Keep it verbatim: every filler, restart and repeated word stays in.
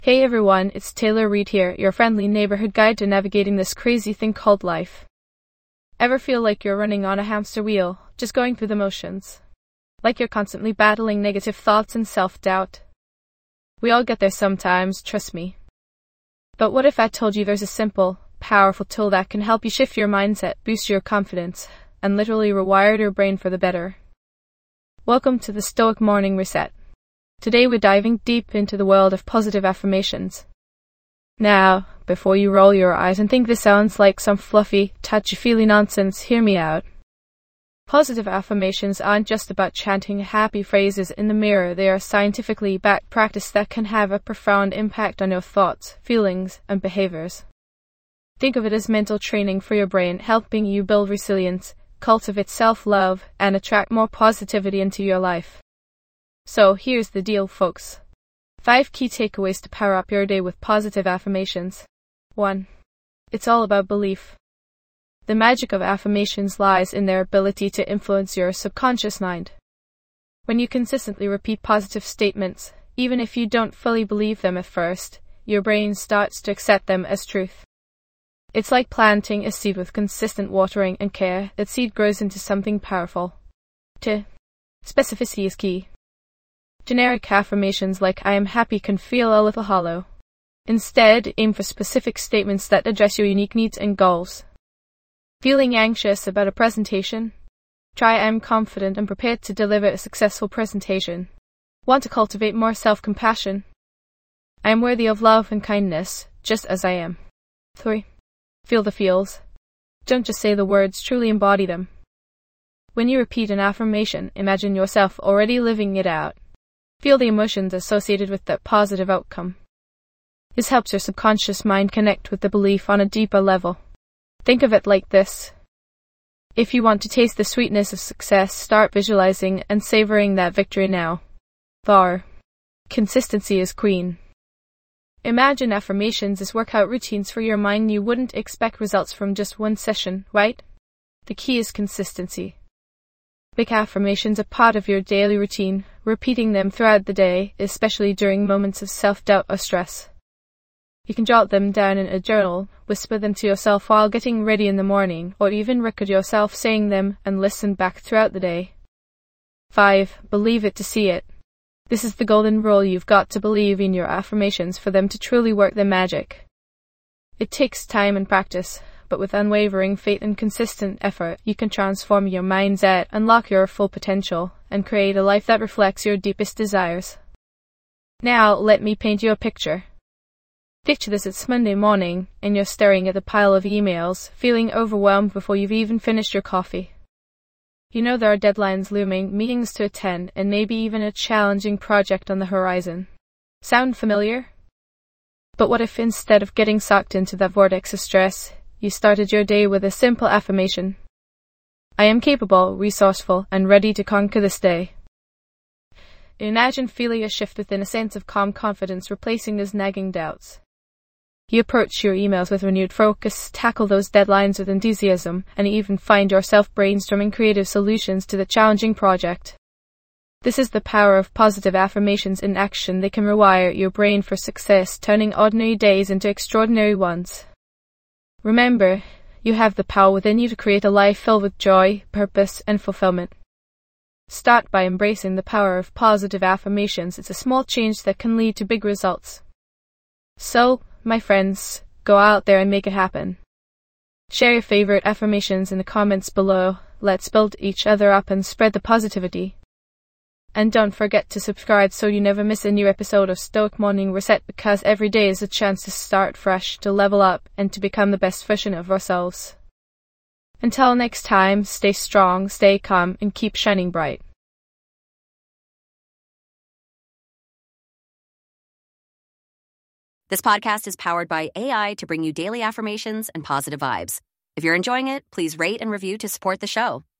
Hey everyone, it's Taylor Reed here, your friendly neighborhood guide to navigating this crazy thing called life. Ever feel like you're running on a hamster wheel, just going through the motions? Like you're constantly battling negative thoughts and self-doubt? We all get there sometimes, trust me. But what if I told you there's a simple, powerful tool that can help you shift your mindset, boost your confidence, and literally rewire your brain for the better? Welcome to the Stoic Morning Reset. Today we're diving deep into the world of positive affirmations. Now, before you roll your eyes and think this sounds like some fluffy, touchy-feely nonsense, hear me out. Positive affirmations aren't just about chanting happy phrases in the mirror. They are a scientifically backed practice that can have a profound impact on your thoughts, feelings, and behaviors. Think of it as mental training for your brain, helping you build resilience, cultivate self-love, and attract more positivity into your life. So here's the deal, folks. Five key takeaways to power up your day with positive affirmations. one. It's all about belief. The magic of affirmations lies in their ability to influence your subconscious mind. When you consistently repeat positive statements, even if you don't fully believe them at first, your brain starts to accept them as truth. It's like planting a seed with consistent watering and care. That seed grows into something powerful. two. Specificity is key. Generic affirmations like "I am happy" can feel a little hollow. Instead, aim for specific statements that address your unique needs and goals. Feeling anxious about a presentation? Try "I am confident and prepared to deliver a successful presentation." Want to cultivate more self-compassion? I am worthy of love and kindness, just as I am. three. Feel the feels. Don't just say the words, truly embody them. When you repeat an affirmation, imagine yourself already living it out. Feel the emotions associated with that positive outcome. This helps your subconscious mind connect with the belief on a deeper level. Think of it like this. If you want to taste the sweetness of success, start visualizing and savoring that victory now. four. Consistency is queen. Imagine affirmations as workout routines for your mind. You wouldn't expect results from just one session, right? The key is consistency. Make affirmations a part of your daily routine, repeating them throughout the day, especially during moments of self-doubt or stress. You can jot them down in a journal, whisper them to yourself while getting ready in the morning, or even record yourself saying them and listen back throughout the day. five. Believe it to see it. This is the golden rule. You've got to believe in your affirmations for them to truly work their magic. It takes time and practice, but with unwavering faith and consistent effort, you can transform your mindset, unlock your full potential, and create a life that reflects your deepest desires. Now, let me paint you a picture. Picture this: it's Monday morning, and you're staring at a pile of emails, feeling overwhelmed before you've even finished your coffee. You know there are deadlines looming, meetings to attend, and maybe even a challenging project on the horizon. Sound familiar? But what if instead of getting sucked into that vortex of stress, you started your day with a simple affirmation? I am capable, resourceful, and ready to conquer this day. Imagine feeling a shift within, a sense of calm confidence replacing those nagging doubts. You approach your emails with renewed focus, tackle those deadlines with enthusiasm, and even find yourself brainstorming creative solutions to the challenging project. This is the power of positive affirmations in action. They can rewire your brain for success, turning ordinary days into extraordinary ones. Remember, you have the power within you to create a life filled with joy, purpose, and fulfillment. Start by embracing the power of positive affirmations. It's a small change that can lead to big results. So, my friends, go out there and make it happen. Share your favorite affirmations in the comments below. Let's build each other up and spread the positivity. And don't forget to subscribe so you never miss a new episode of Stoic Morning Reset, because every day is a chance to start fresh, to level up, and to become the best version of ourselves. Until next time, stay strong, stay calm, and keep shining bright. This podcast is powered by A I to bring you daily affirmations and positive vibes. If you're enjoying it, please rate and review to support the show.